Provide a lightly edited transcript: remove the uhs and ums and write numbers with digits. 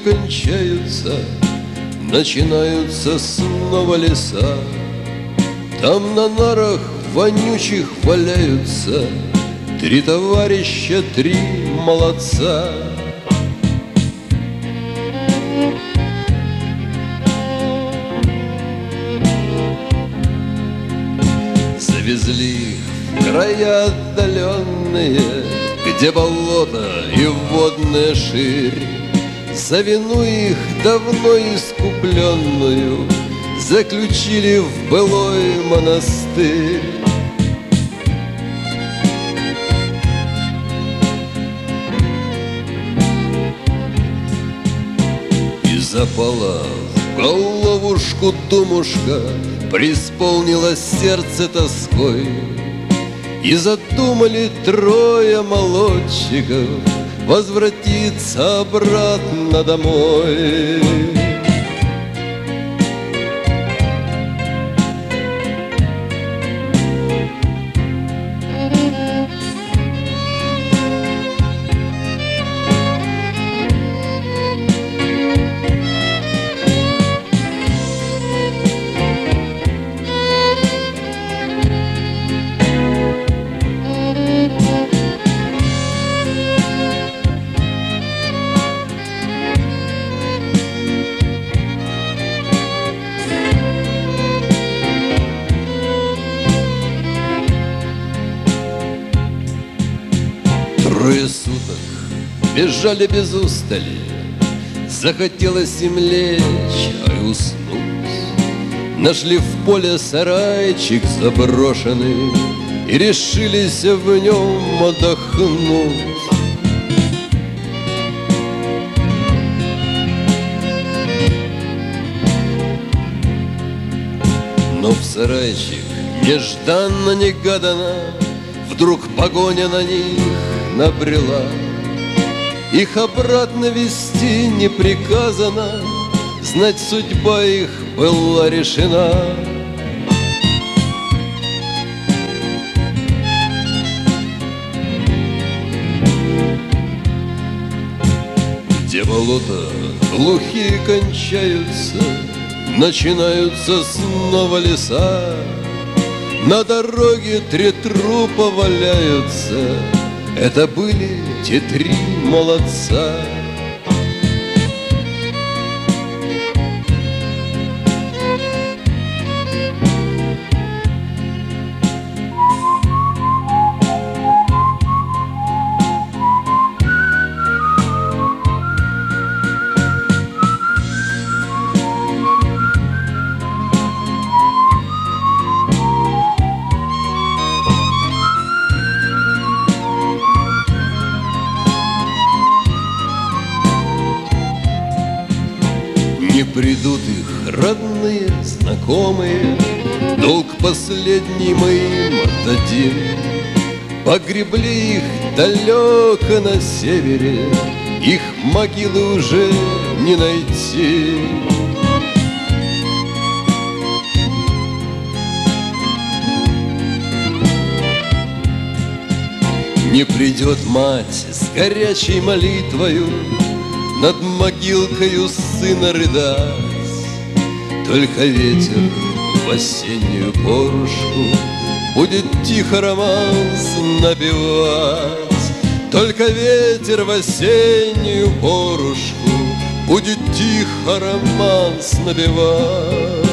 кончаются, начинаются снова леса. Там на нарах вонючих валяются три товарища, три молодца. Завезли их в края отдаленные, где болото и водная ширь. За вину их давно искупленную заключили в былой монастырь. И запала в головушку думушка, преисполнилось сердце тоской, и задумали трое молодчиков возвратиться обратно домой. Трое суток бежали без устали, захотелось им лечь, а и уснуть. Нашли в поле сарайчик заброшенный и решились в нем отдохнуть. Но в сарайчик нежданно-негаданно вдруг погоня на них набрела. Их обратно вести не приказано, знать судьба их была решена. Где болота глухие кончаются, начинаются снова леса. На дороге три трупа валяются, это были те три молодца. Не придут их родные, знакомые, долг последний мы им отдадим. Погребли их далеко на севере, их могилы уже не найти. Не придет мать с горячей молитвою над могилкою сына рыдать, только ветер в осеннюю порушку будет тихо романс напевать. Только ветер в осеннюю порушку будет тихо романс напевать.